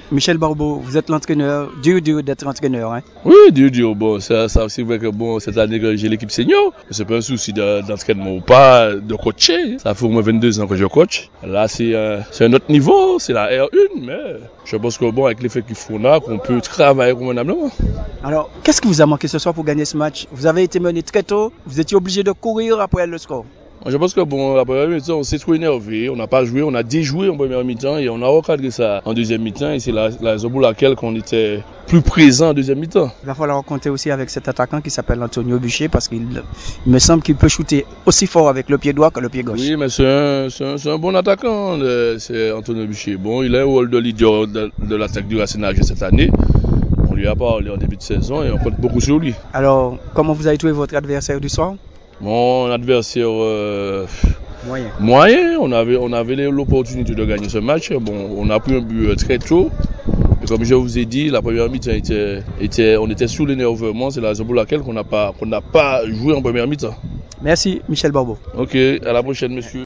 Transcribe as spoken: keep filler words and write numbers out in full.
Michel Barbeau, vous êtes l'entraîneur, dur dur d'être entraîneur. Hein? Oui, dur dur. Bon, ça, ça c'est vrai que bon, cette année que j'ai l'équipe senior, c'est pas un souci d'entraînement ou pas, de coacher. Ça fait au moins vingt-deux ans que je coach. Là, c'est euh, un autre niveau, c'est la R un, mais je pense que bon, avec l'effectif qu'on a, qu'on peut travailler convenablement. Alors, qu'est-ce qui vous a manqué ce soir pour gagner ce match? Vous avez été mené très tôt, vous étiez obligé de courir après le score. Je pense que bon, la première mi-temps, on s'est trop énervé, on n'a pas joué, on a déjoué en première mi-temps et on a recadré ça en deuxième mi-temps et c'est la, la raison pour laquelle on était plus présent en deuxième mi-temps. Il va falloir compter aussi avec cet attaquant qui s'appelle Antonio Bûcher parce qu'il il me semble qu'il peut shooter aussi fort avec le pied droit que le pied gauche. Oui, mais c'est un, un, un bon attaquant, c'est Antonio Bûcher. Bon, il a un rôle de leader de, de l'attaque du Racing Agen cette année. On lui a parlé en début de saison et on compte beaucoup sur lui. Alors, comment vous avez trouvé votre adversaire du soir? Mon adversaire euh, moyen. moyen, on avait, on avait l'opportunité de gagner ce match. Bon, on a pris un but très tôt. Et comme je vous ai dit, la première mi-temps était, était, on était sous l'énervement. C'est la raison pour laquelle on n'a pas, qu'on n'a pas joué en première mi-temps. Merci, Michel Barbeau. Ok, à la prochaine, monsieur.